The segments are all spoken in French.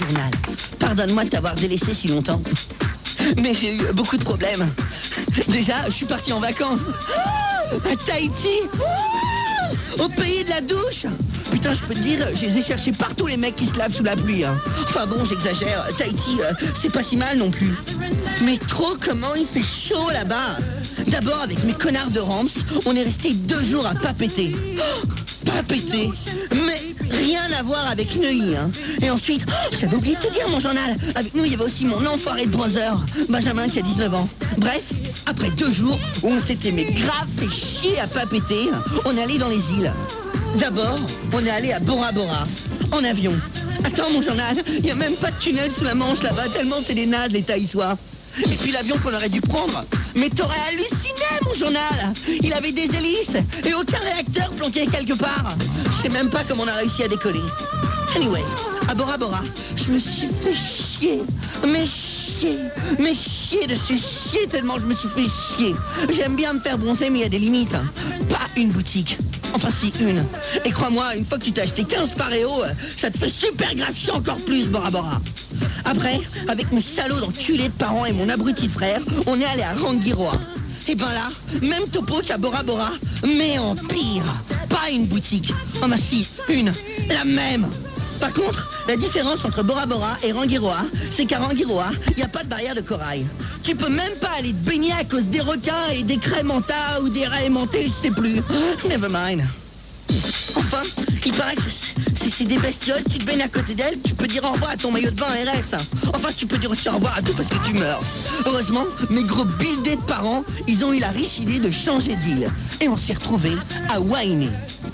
journal. Pardonne-moi de t'avoir délaissé si longtemps. Mais j'ai eu beaucoup de problèmes. Déjà, je suis parti en vacances. À Tahiti. Au pays de la douche. Putain, je peux te dire, je les ai cherchés partout, les mecs qui se lavent sous la pluie. Hein. Enfin bon, j'exagère. Tahiti, c'est pas si mal non plus. Mais trop comment il fait chaud là-bas. D'abord, avec mes connards de Ramps, on est resté 2 jours à pas péter. Pas péter. Mais rien à voir avec Neuilly. Hein. Et ensuite, j'avais oublié de te dire, mon journal. Avec nous, il y avait aussi mon enfoiré de brother, Benjamin, qui a 19 ans. Bref, après 2 jours où on s'était mais grave fait chier à pas péter, on est allé dans les îles. D'abord, on est allé à Bora Bora, en avion. Attends, mon journal, il n'y a même pas de tunnel sous la Manche là-bas, tellement c'est des nazes, les Thaïsois. Et puis l'avion qu'on aurait dû prendre, mais t'aurais halluciné, mon journal. Il avait des hélices et aucun réacteur planqué quelque part. Je sais même pas comment on a réussi à décoller. Anyway, à Bora Bora, je me suis fait chier. Mais chier de chez chier tellement je me suis fait chier. J'aime bien me faire bronzer, mais il y a des limites. Pas une boutique. Enfin si, une. Et crois-moi, une fois que tu t'as acheté 15 paréos, ça te fait super grave chier encore plus, Bora Bora. Après, avec mes salauds d'enculés de parents et mon abruti de frère, on est allé à Rangiroa. Et ben là, même topo qu'à Bora Bora, mais en pire. Pas une boutique. Oh bah si, une. La même. Par contre, la différence entre Bora Bora et Rangiroa, c'est qu'à Rangiroa, il n'y a pas de barrière de corail. Tu peux même pas aller te baigner à cause des requins et des craies manta ou des raies aimantées, je sais plus. Never mind. Enfin, il paraît que c'est des bestioles, si tu te baignes à côté d'elles, tu peux dire au revoir à ton maillot de bain RS. Enfin, tu peux dire aussi au revoir à tout parce que tu meurs. Heureusement, mes gros bildés de parents, ils ont eu la riche idée de changer d'île. Et on s'est retrouvés à Wainé.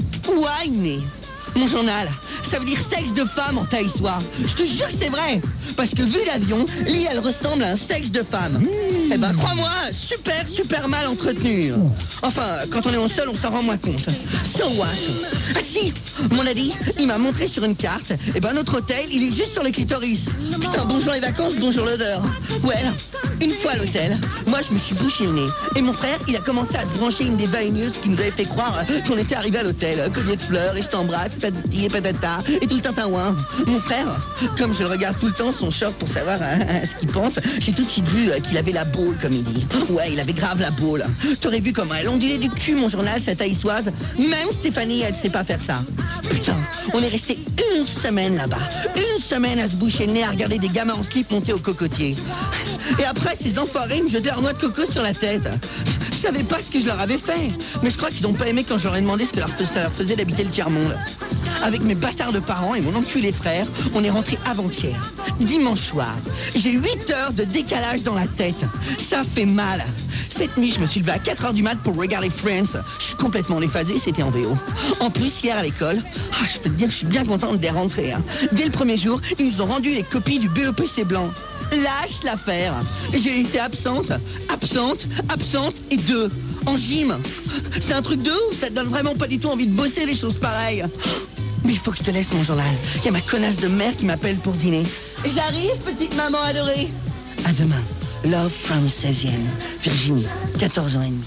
Wainé. Mon journal, ça veut dire sexe de femme en thaïsois. Je te jure que c'est vrai. Parce que vu l'avion, l'île, elle ressemble à un sexe de femme. Eh ben, crois-moi, super mal entretenu. Enfin, quand on est en seul, on s'en rend moins compte. So what? Ah si, mon ami, il m'a montré sur une carte. Eh ben, notre hôtel, il est juste sur le clitoris. Putain, bonjour les vacances, bonjour l'odeur. Ouais, une fois à l'hôtel, moi, je me suis bouché le nez. Et mon frère, il a commencé à se brancher une des vaineuses qui nous avait fait croire qu'on était arrivé à l'hôtel. Collier de fleurs, et je t'embrasse, patati et patata, et tout le tintaouin. Mon frère, comme je le regarde tout le temps, son short pour savoir ce qu'il pense, j'ai tout de suite vu qu'il avait la boule, comme il dit. Ouais, il avait grave la boule. T'aurais vu comment elle ondulait du cul, mon journal, cette haïssoise. Même Stéphanie, elle sait pas faire ça. Putain, on est resté 1 semaine là-bas. 1 semaine à se boucher le nez, à regarder des gamins en slip monter au cocotier. Et après, ces enfoirés me jetaient leur noix de coco sur la tête. Je savais pas ce que je leur avais fait. Mais je crois qu'ils n'ont pas aimé quand je leur ai demandé ce que ça leur faisait d'habiter le tiers-monde. Avec mes bâtards de parents et mon enculé frère, on est rentré avant-hier. Dimanche soir. J'ai 8 heures de décalage dans la tête. Ça fait mal. Cette nuit, je me suis levé à 4h du mat pour regarder Friends. Je suis complètement déphasé, c'était en VO. En plus, hier à l'école, je peux te dire que je suis bien contente d'y rentrer. Hein. Dès le premier jour, ils nous ont rendu les copies du BEPC blanc. Lâche l'affaire. J'ai été absente et 2. En gym. C'est un truc de ouf, ça te donne vraiment pas du tout envie de bosser les choses pareilles. Mais il faut que je te laisse, mon journal. Il y a ma connasse de mère qui m'appelle pour dîner. J'arrive, petite maman adorée. À demain. Love from 16e. Virginie, 14 ans et demi.